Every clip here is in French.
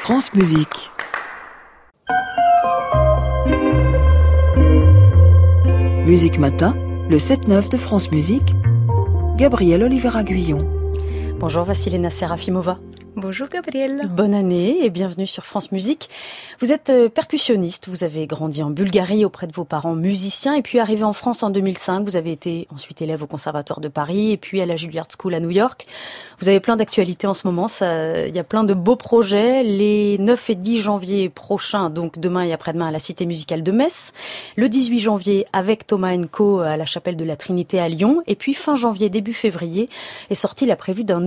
France Musique. Musique Matin, le 7-9 de France Musique, Gabrielle Olivera-Guyon. Bonjour Vassilena Serafimova. Bonjour Gabrielle. Bonne année et bienvenue sur France Musique. Vous êtes percussionniste, vous avez grandi en Bulgarie auprès de vos parents musiciens et puis arrivé en France en 2005. Vous avez été ensuite élève au Conservatoire de Paris et puis à la Juilliard School à New York. Vous avez plein d'actualités en ce moment, il y a plein de beaux projets. Les 9 et 10 janvier prochains, donc demain et après-demain à la Cité musicale de Metz. Le 18 janvier avec Thomas & Co à la Chapelle de la Trinité à Lyon. Et puis fin janvier, début février est sortie la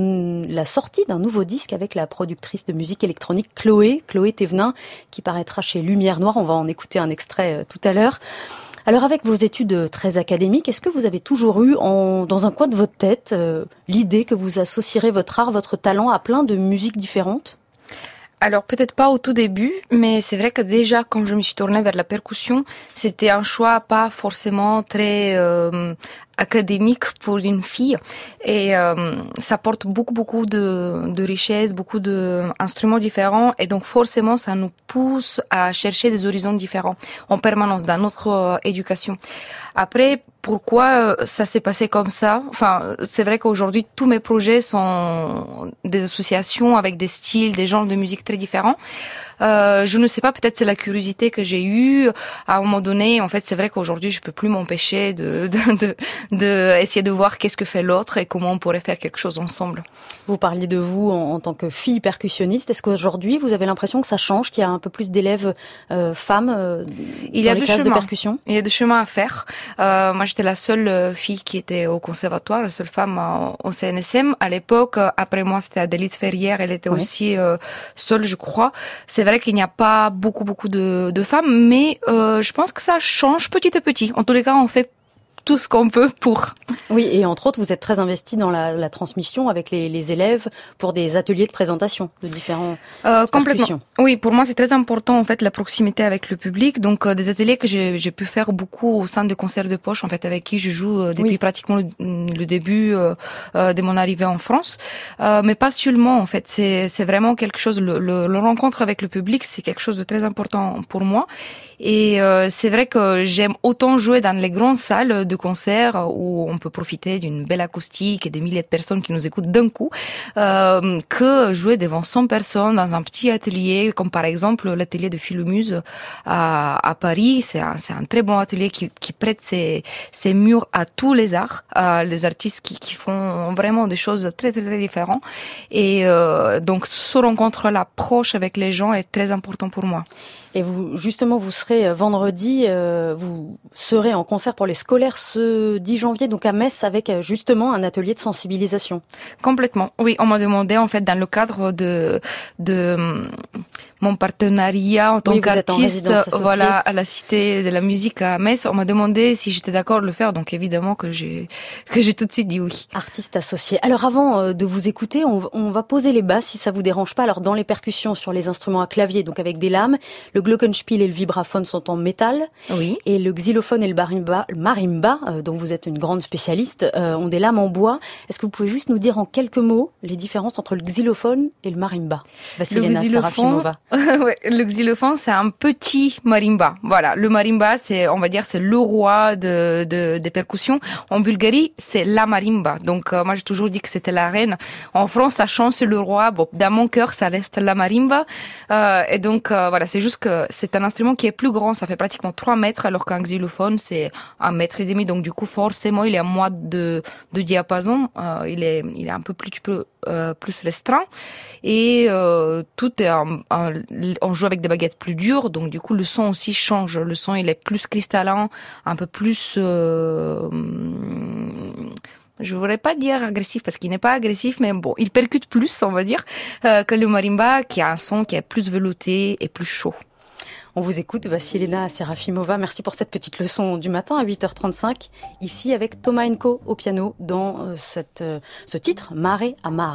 sortie d'un nouveau disque avec la productrice de musique électronique Chloé Thévenin, qui paraîtra chez Lumière Noire. On va en écouter un extrait tout à l'heure. Alors avec vos études très académiques, est-ce que vous avez toujours eu dans un coin de votre tête l'idée que vous associerez votre art, votre talent à plein de musiques différentes ? Alors peut-être pas au tout début, mais c'est vrai que déjà quand je me suis tournée vers la percussion, c'était un choix pas forcément très académique pour une fille, et ça porte beaucoup de richesses, beaucoup d'instruments différents, et donc forcément ça nous pousse à chercher des horizons différents en permanence dans notre éducation. Après, pourquoi ça s'est passé comme ça? Enfin, c'est vrai qu'aujourd'hui tous mes projets sont des associations avec des styles, des genres de musique très différents. Je ne sais pas, peut-être c'est la curiosité que j'ai eue à un moment donné. En fait, c'est vrai qu'aujourd'hui, je peux plus m'empêcher de essayer de voir qu'est-ce que fait l'autre et comment on pourrait faire quelque chose ensemble. Vous parliez de vous en tant que fille percussionniste. Est-ce qu'aujourd'hui, vous avez l'impression que ça change, qu'il y a un peu plus d'élèves femmes dans les classes de percussion? Il y a des chemins à faire. Moi, j'étais la seule fille qui était au conservatoire, la seule femme au CNSM. À l'époque, après moi, c'était Adélite Ferrière. Elle était aussi seule, je crois. C'est vrai qu'il n'y a pas beaucoup de femmes, mais je pense que ça change petit à petit. En tous les cas, on fait tout ce qu'on peut pour. Oui, et entre autres, vous êtes très investi dans la transmission avec les élèves pour des ateliers de présentation de différents complètement. Oui, pour moi, c'est très important, en fait, la proximité avec le public. Donc, des ateliers que j'ai pu faire beaucoup au sein de concerts de poche, en fait, avec qui je joue depuis pratiquement le début de mon arrivée en France. Mais pas seulement, en fait. C'est vraiment quelque chose, le rencontre avec le public, c'est quelque chose de très important pour moi. Et c'est vrai que j'aime autant jouer dans les grandes salles de concert où on peut profiter d'une belle acoustique et des milliers de personnes qui nous écoutent d'un coup, que jouer devant 100 personnes dans un petit atelier, comme par exemple l'atelier de Philomuse à Paris. C'est un très bon atelier qui prête ses murs à tous les arts, les artistes qui font vraiment des choses très différentes. Et donc ce rencontre-là proche avec les gens est très important pour moi. Et vous, justement, vous serez vendredi, vous serez en concert pour les scolaires ce 10 janvier, donc à Metz, avec justement un atelier de sensibilisation. Complètement. Oui, on m'a demandé, en fait, dans le cadre de mon partenariat en tant qu'artiste, à la Cité de la Musique à Metz, on m'a demandé si j'étais d'accord de le faire, donc évidemment que j'ai tout de suite dit oui. Artiste associé. Alors avant de vous écouter, on va poser les basses si ça vous dérange pas. Alors dans les percussions sur les instruments à clavier, donc avec des lames, le glockenspiel et le vibraphone sont en métal. Oui. Et le xylophone et le marimba, dont vous êtes une grande spécialiste, ont des lames en bois. Est-ce que vous pouvez juste nous dire en quelques mots les différences entre le xylophone et le marimba? Vassilena Serafimova. Ouais, le xylophone, c'est un petit marimba. Voilà, le marimba, c'est le roi des percussions. En Bulgarie, c'est la marimba. Donc moi, j'ai toujours dit que c'était la reine. En France, ça change, c'est le roi. Bon, dans mon cœur, ça reste la marimba. Et donc voilà, c'est juste que c'est un instrument qui est plus grand. Ça fait pratiquement 3 mètres, alors qu'un xylophone, c'est 1,5 mètre. Donc du coup, forcément, il est à moins de diapason. Il est un peu plus restreint. Et tout est on joue avec des baguettes plus dures, donc du coup le son aussi change. Le son il est plus cristallin, un peu plus je voudrais pas dire agressif parce qu'il n'est pas agressif, mais bon, il percute plus, on va dire, que le marimba qui a un son qui est plus velouté et plus chaud. On vous écoute, Vassilena Serafimova. Merci pour cette petite leçon du matin à 8h35, ici avec Thomas & Co au piano dans ce titre, Mare a Mare.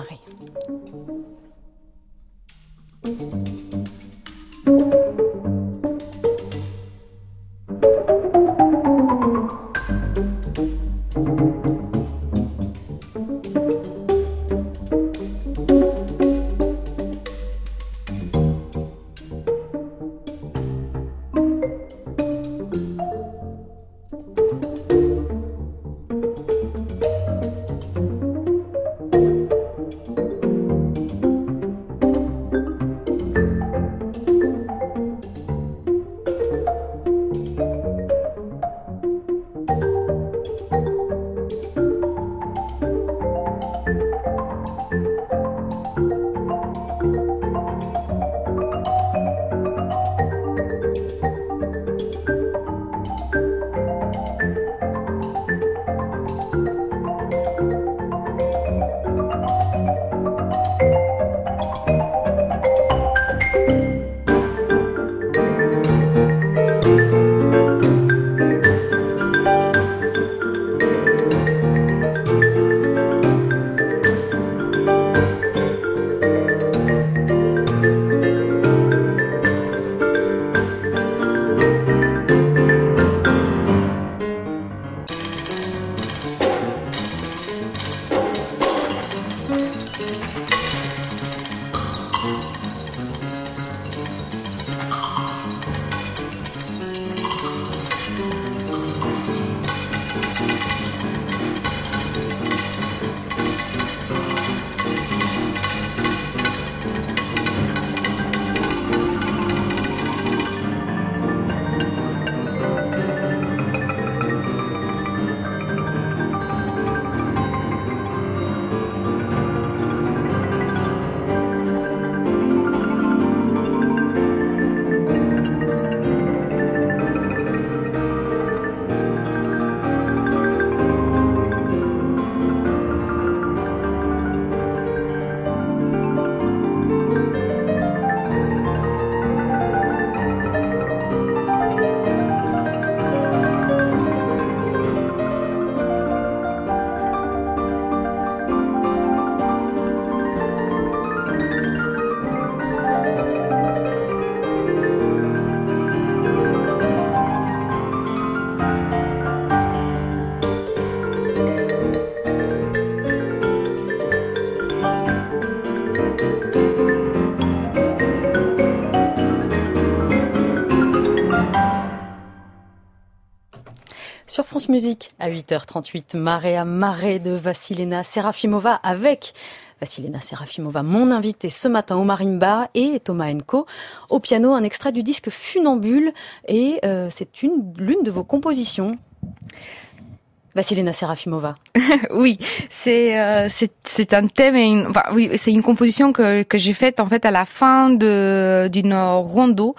Sur France Musique, à 8h38, Marea Mare de Vassilena Serafimova avec Vassilena Serafimova, mon invité ce matin au Marimba, et Thomas Enko au piano, un extrait du disque Funambule, et c'est l'une de vos compositions. Vassilena Serafimova. Oui, c'est un thème, c'est une composition que j'ai faite en fait à la fin d'une rondo,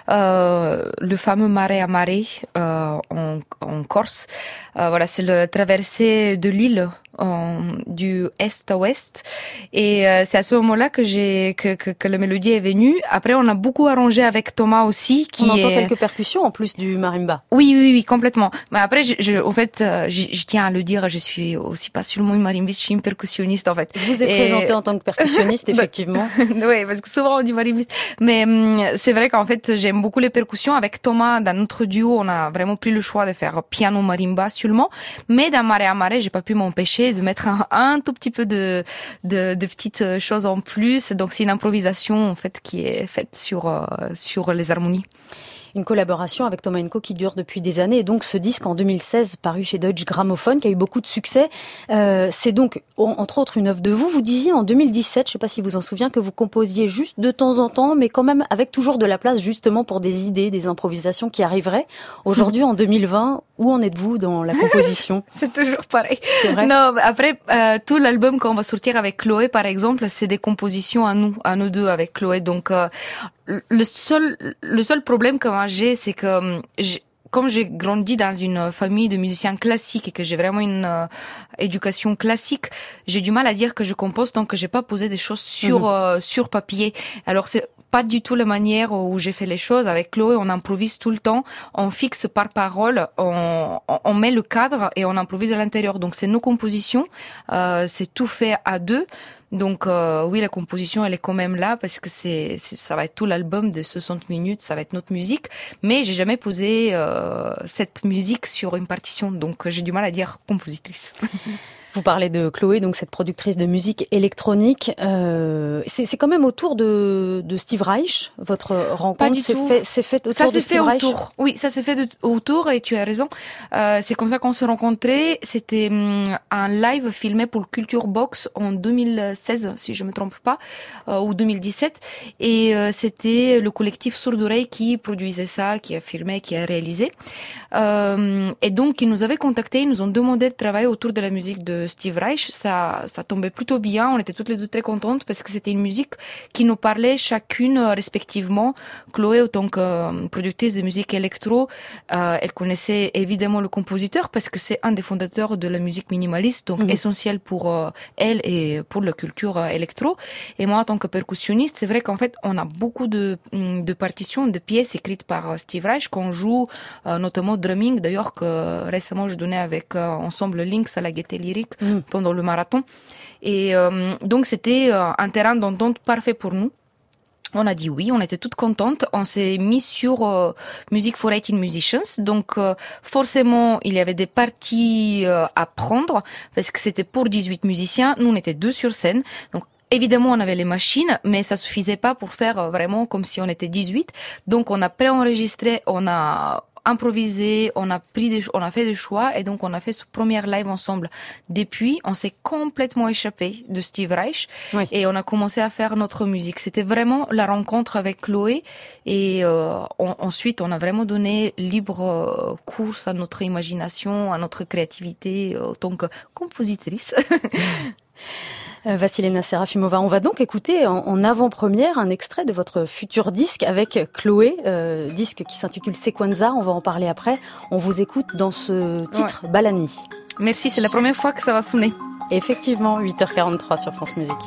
le fameux Marea Mare en Corse. Voilà, c'est le traversée de l'île du est à ouest, et c'est à ce moment-là que la mélodie est venue. Après, on a beaucoup arrangé avec Thomas aussi, on entend quelques percussions en plus du marimba. Oui, complètement. Mais après, en fait, je tiens à le dire, je suis aussi pas seulement une marimbiste, je suis une percussionniste en fait. Je vous ai présenté en tant que percussionniste, effectivement. Oui, parce que souvent on dit marimbiste, mais c'est vrai qu'en fait j'aime beaucoup les percussions. Avec Thomas, dans notre duo, on a vraiment pris le choix de faire piano marimba seulement, mais dans Marea Mare, j'ai pas pu m'empêcher de mettre un tout petit peu de petites choses en plus. Donc c'est une improvisation en fait qui est faite sur les harmonies. Une collaboration avec Thomas Enko qui dure depuis des années, et donc ce disque en 2016 paru chez Deutsche Grammophon qui a eu beaucoup de succès. C'est donc entre autres une œuvre de vous. Vous disiez en 2017, je ne sais pas si vous vous en souvenez, que vous composiez juste de temps en temps, mais quand même avec toujours de la place justement pour des idées, des improvisations qui arriveraient. Aujourd'hui, en 2020, où en êtes-vous dans la composition? C'est toujours pareil. C'est vrai. Non, après, tout l'album qu'on va sortir avec Chloé, par exemple, c'est des compositions à nous deux avec Chloé. Donc, le seul problème que moi j'ai, c'est que comme j'ai grandi dans une famille de musiciens classiques et que j'ai vraiment une éducation classique, j'ai du mal à dire que je compose tant que j'ai pas posé des choses sur papier. Alors c'est pas du tout la manière où j'ai fait les choses. Avec Chloé, on improvise tout le temps, on fixe par parole, on met le cadre et on improvise à l'intérieur. Donc c'est nos compositions, c'est tout fait à deux. Donc oui, la composition elle est quand même là parce que ça va être tout l'album de 60 minutes, ça va être notre musique, mais j'ai jamais posé cette musique sur une partition, donc j'ai du mal à dire compositrice. Vous parlez de Chloé, donc cette productrice de musique électronique. C'est quand même autour de Steve Reich, votre rencontre. Pas du tout. C'est fait autour de Steve Reich. Oui, ça s'est fait autour, et tu as raison. C'est comme ça qu'on s'est rencontrés. C'était un live filmé pour Culture Box en 2016, si je me trompe pas, ou 2017. Et c'était le collectif Sourd Oreille qui produisait ça, qui a filmé, qui a réalisé. Et donc, ils nous avaient contactés, ils nous ont demandé de travailler autour de la musique de Steve Reich. Ça tombait plutôt bien. On était toutes les deux très contentes parce que c'était une musique qui nous parlait chacune respectivement. Chloé, en tant que productrice de musique électro, elle connaissait évidemment le compositeur parce que c'est un des fondateurs de la musique minimaliste, donc essentiel pour elle et pour la culture électro. Et moi, en tant que percussionniste, c'est vrai qu'en fait, on a beaucoup de partitions, de pièces écrites par Steve Reich qu'on joue, notamment drumming, d'ailleurs, que récemment je donnais avec ensemble Lynx à la Gaieté Lyrique pendant le marathon. Et donc c'était un terrain d'entente parfait pour nous. On a dit oui, on était toutes contentes. On s'est mis sur Music for 18 Musicians. Donc forcément, il y avait des parties à prendre parce que c'était pour 18 musiciens. Nous, on était 2 sur scène. Donc évidemment, on avait les machines, mais ça suffisait pas pour faire vraiment comme si on était 18. Donc on a préenregistré, on a improvisé, on a fait des choix, et donc on a fait ce premier live ensemble. Depuis, on s'est complètement échappé de Steve Reich, et on a commencé à faire notre musique. C'était vraiment la rencontre avec Chloé, et ensuite on a vraiment donné libre course à notre imagination, à notre créativité en tant que compositrice. Vassilena Serafimova, on va donc écouter en avant-première un extrait de votre futur disque avec Chloé, disque qui s'intitule Sequenza, on va en parler après. On vous écoute dans ce titre, Balani. Merci, c'est la première fois que ça va sonner. Effectivement, 8h43 sur France Musique.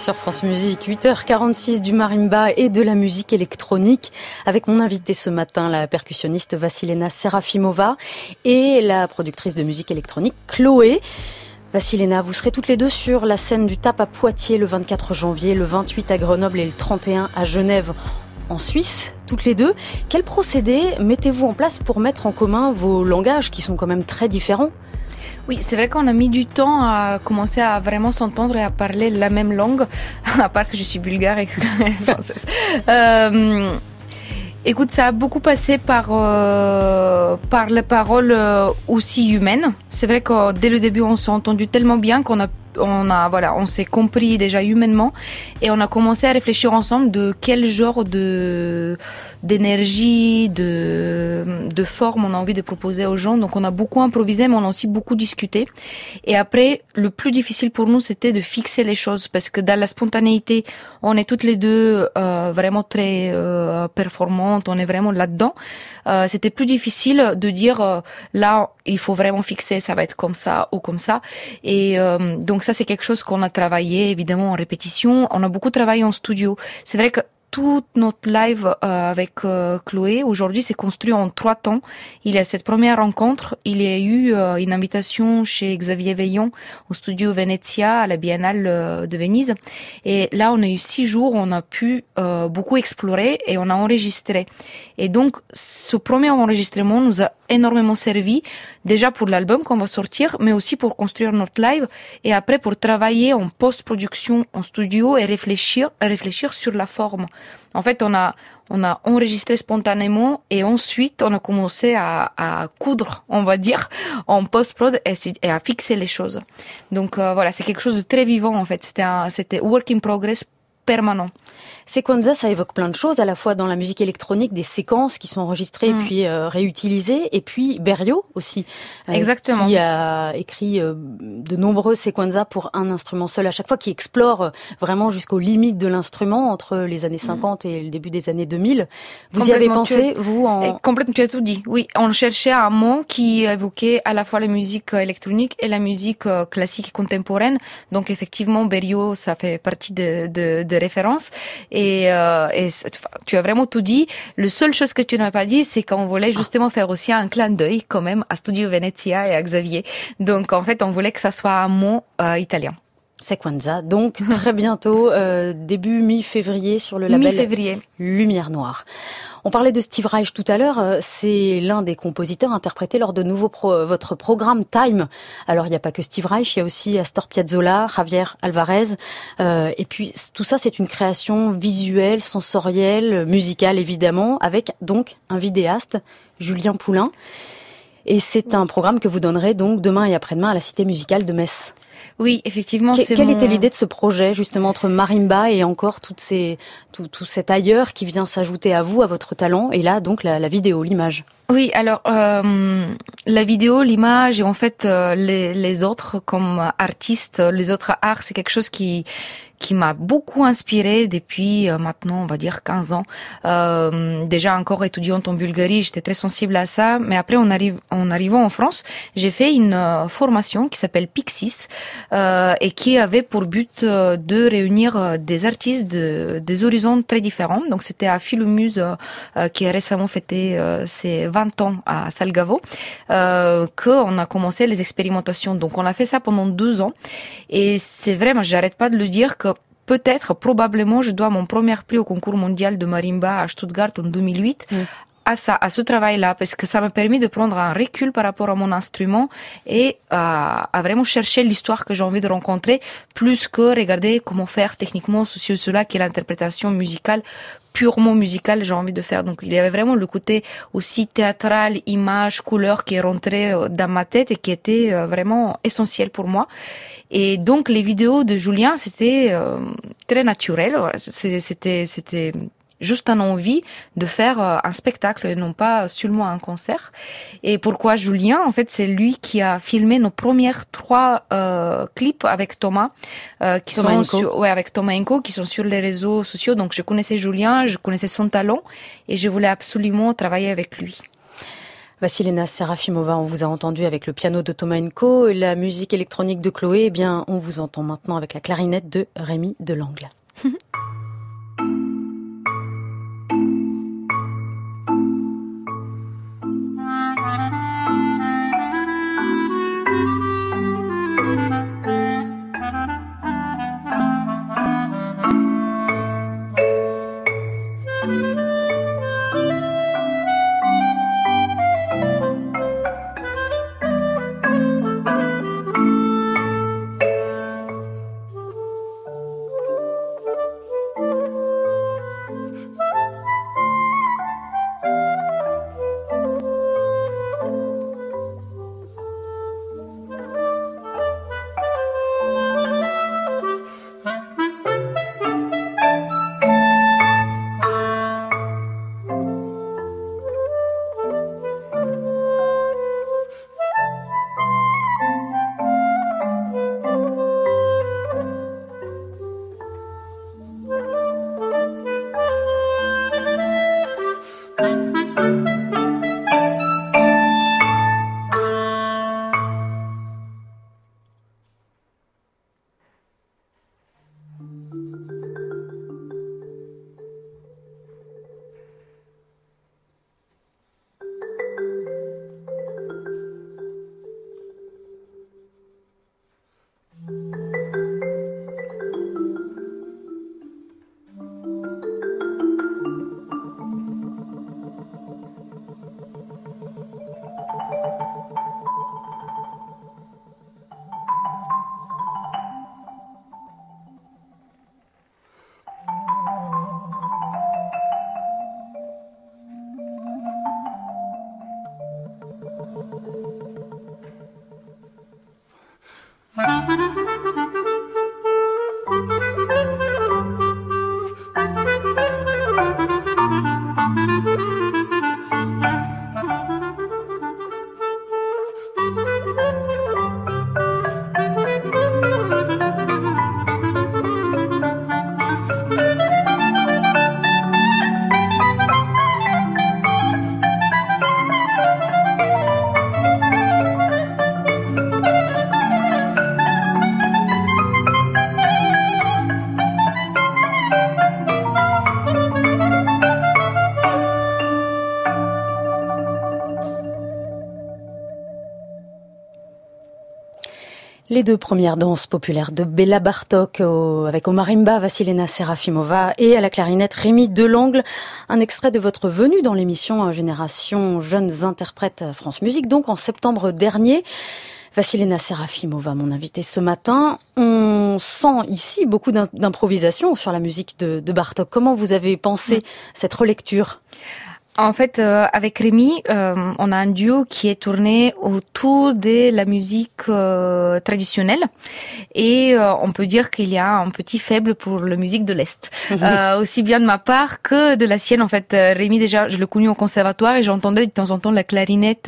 sur France Musique, 8h46 du marimba et de la musique électronique avec mon invité ce matin, la percussionniste Vassilena Serafimova et la productrice de musique électronique Chloé. Vassilena, vous serez toutes les deux sur la scène du TAP à Poitiers le 24 janvier, le 28 à Grenoble et le 31 à Genève en Suisse, toutes les deux. Quel procédé mettez-vous en place pour mettre en commun vos langages qui sont quand même très différents ? Oui, c'est vrai qu'on a mis du temps à commencer à vraiment s'entendre et à parler la même langue, à part que je suis bulgare et française. Écoute, ça a beaucoup passé par les paroles aussi humaines. C'est vrai que dès le début, on s'est entendu tellement bien on s'est compris déjà humainement et on a commencé à réfléchir ensemble de quel genre d'énergie, de forme on a envie de proposer aux gens. Donc on a beaucoup improvisé, mais on a aussi beaucoup discuté. Et après, le plus difficile pour nous, c'était de fixer les choses parce que dans la spontanéité, on est toutes les deux vraiment très performantes, on est vraiment là-dedans. C'était plus difficile de dire là, il faut vraiment fixer, ça va être comme ça ou comme ça. Et donc ça, c'est quelque chose qu'on a travaillé évidemment en répétition. On a beaucoup travaillé en studio. C'est vrai que tout notre live avec Chloé, aujourd'hui, c'est construit en 3 temps. Il y a cette première rencontre, il y a eu une invitation chez Xavier Veillon au studio Venezia, à la Biennale de Venise. Et là, on a eu 6 jours, on a pu beaucoup explorer et on a enregistré. Et donc, ce premier enregistrement nous a énormément servi, déjà pour l'album qu'on va sortir, mais aussi pour construire notre live et après pour travailler en post-production en studio et réfléchir sur la forme. En fait, on a enregistré spontanément et ensuite on a commencé à coudre, on va dire, en post-prod et à fixer les choses. Donc voilà, c'est quelque chose de très vivant en fait. C'était work in progress permanent. Sequenza, ça évoque plein de choses, à la fois dans la musique électronique, des séquences qui sont enregistrées et puis réutilisées, et puis Berio aussi, exactement, qui a écrit de nombreux sequenza pour un instrument seul à chaque fois, qui explore vraiment jusqu'aux limites de l'instrument entre les années 50 et le début des années 2000. Vous y avez pensé, vous Complètement, tu as tout dit. Oui, on cherchait un mot qui évoquait à la fois la musique électronique et la musique classique et contemporaine. Donc effectivement, Berio, ça fait partie de référence. Et tu as vraiment tout dit. La seule chose que tu n'as pas dit, c'est qu'on voulait justement faire aussi un clin d'œil quand même à Studio Venezia et à Xavier. Donc en fait, on voulait que ça soit un mot italien. Sequenza, donc très bientôt, début mi-février sur le label Lumière Noire. On parlait de Steve Reich tout à l'heure, c'est l'un des compositeurs interprétés lors de votre programme Time. Alors il n'y a pas que Steve Reich, il y a aussi Astor Piazzolla, Javier Alvarez, et puis tout ça c'est une création visuelle, sensorielle, musicale évidemment, avec donc un vidéaste, Julien Poulain. Et c'est un programme que vous donnerez donc demain et après-demain à la Cité musicale de Metz. Oui, effectivement. Quelle était l'idée de ce projet, justement, entre marimba et encore tout cet ailleurs qui vient s'ajouter à vous, à votre talent, et là, donc, la vidéo, l'image? Oui, alors la vidéo, l'image et en fait les autres comme artistes, les autres arts, c'est quelque chose qui m'a beaucoup inspirée depuis maintenant, on va dire 15 ans. Déjà encore étudiante en Bulgarie, j'étais très sensible à ça. Mais après, en arrivant en France, j'ai fait une formation qui s'appelle Pixis et qui avait pour but de réunir des artistes des horizons très différents. Donc c'était à Philomuse qui a récemment fêté ses 20 ans à Salgavo qu'on a commencé les expérimentations. Donc on a fait ça pendant 2 ans et c'est vrai, moi j'arrête pas de le dire que peut-être, probablement, je dois mon premier prix au concours mondial de marimba à Stuttgart en 2008 à ce travail-là, parce que ça m'a permis de prendre un recul par rapport à mon instrument et à vraiment chercher l'histoire que j'ai envie de rencontrer, plus que regarder comment faire techniquement ceci ou cela, qui est l'interprétation musicale, purement musicale, j'ai envie de faire. Donc il y avait vraiment le côté aussi théâtral, image, couleur qui est rentré dans ma tête et qui était vraiment essentiel pour moi. Et donc les vidéos de Julien, c'était très naturel, c'était juste une envie de faire un spectacle et non pas seulement un concert. Et pourquoi Julien? En fait, c'est lui qui a filmé nos premières 3 clips avec Thomas, qui sont avec Thomas Enko, qui sont sur les réseaux sociaux. Donc, je connaissais Julien, je connaissais son talent et je voulais absolument travailler avec lui. Vassilena Serafimova, on vous a entendu avec le piano de Thomenko et la musique électronique de Chloé. Eh bien, on vous entend maintenant avec la clarinette de Rémi Delangle. Les deux premières danses populaires de Béla Bartók avec au marimba Vassilena Serafimova et à la clarinette Rémi Delangle. Un extrait de votre venue dans l'émission Génération Jeunes Interprètes France Musique, donc en septembre dernier. Vassilena Serafimova, mon invitée ce matin. On sent ici beaucoup d'improvisation sur la musique de Bartók. Comment vous avez pensé cette relecture ? En fait, avec Rémi, on a un duo qui est tourné autour de la musique traditionnelle et on peut dire qu'il y a un petit faible pour la musique de l'Est. Aussi bien de ma part que de la sienne. En fait, Rémi, déjà, je l'ai connu au conservatoire et j'entendais de temps en temps la clarinette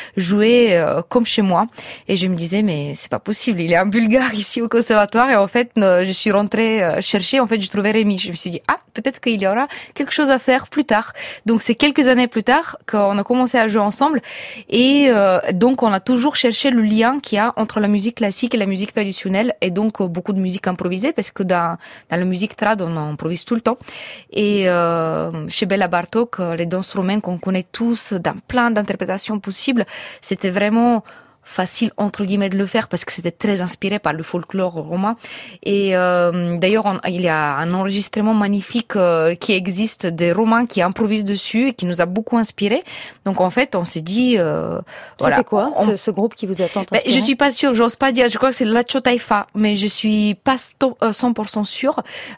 jouer comme chez moi. Et je me disais, mais c'est pas possible, il est un Bulgare ici au conservatoire. Et en fait, je suis rentrée chercher, en fait, je trouvais Rémi. Je me suis dit, peut-être qu'il y aura quelque chose à faire plus tard. Donc, c'est quelques années plus tard qu'on a commencé à jouer ensemble et donc on a toujours cherché le lien qu'il y a entre la musique classique et la musique traditionnelle et donc beaucoup de musique improvisée parce que dans la musique trad on improvise tout le temps et chez Béla Bartók les danses romaines qu'on connaît tous dans plein d'interprétations possibles, c'était vraiment facile entre guillemets de le faire parce que c'était très inspiré par le folklore romain et d'ailleurs il y a un enregistrement magnifique qui existe des Romains qui improvisent dessus et qui nous a beaucoup inspiré. Donc en fait on s'est dit c'était quoi ce groupe qui vous a tant inspiré? Je suis pas sûre, j'ose pas dire, je crois que c'est Lacho Taifa, mais je suis pas 100% sûre.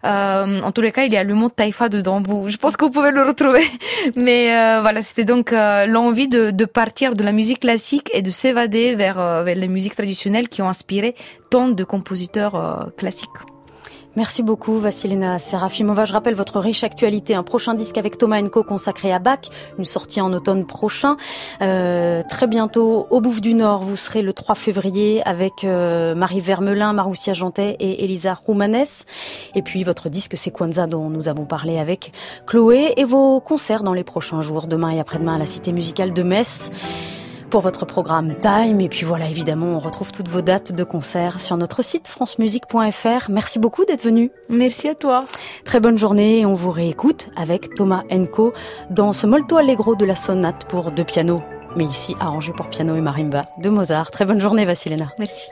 En tous les cas il y a le mot Taifa dedans, je pense que vous pouvez le retrouver. Mais voilà, c'était donc l'envie de partir de la musique classique et de s'évader vers les musiques traditionnelles qui ont inspiré tant de compositeurs classiques. Merci beaucoup Vassilena Serafimova. Je rappelle votre riche actualité. Un prochain disque avec Thomas Enko consacré à Bach, une sortie en automne prochain. Très bientôt au Bouffe du Nord, vous serez le 3 février avec Marie Vermelin, Maroussia Jantet et Elisa Roumanes. Et puis votre disque Sequenza dont nous avons parlé avec Chloé et vos concerts dans les prochains jours, demain et après-demain à la Cité musicale de Metz. Pour votre programme Time. Et puis voilà, évidemment, on retrouve toutes vos dates de concert sur notre site francemusique.fr. Merci beaucoup d'être venu. Merci à toi. Très bonne journée et on vous réécoute avec Thomas Enko dans ce molto allegro de la sonate pour 2 pianos, mais ici arrangé pour piano et marimba de Mozart. Très bonne journée, Vassilena. Merci.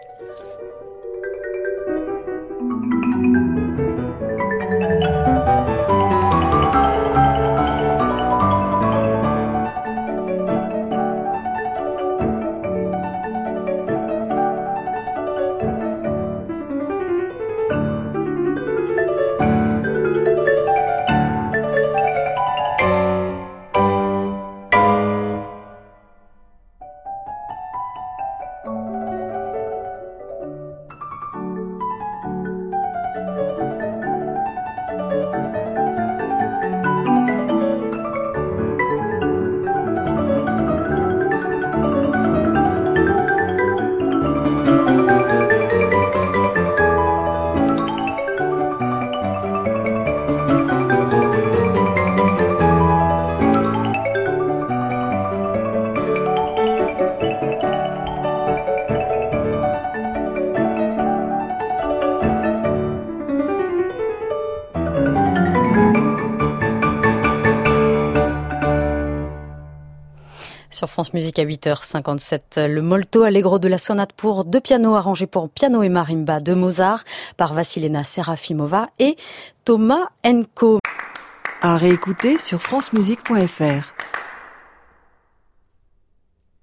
Sur France Musique à 8h57, le molto allegro de la sonate pour 2 pianos arrangé pour piano et marimba de Mozart par Vassilena Serafimova et Thomas Enko. À réécouter sur francemusique.fr.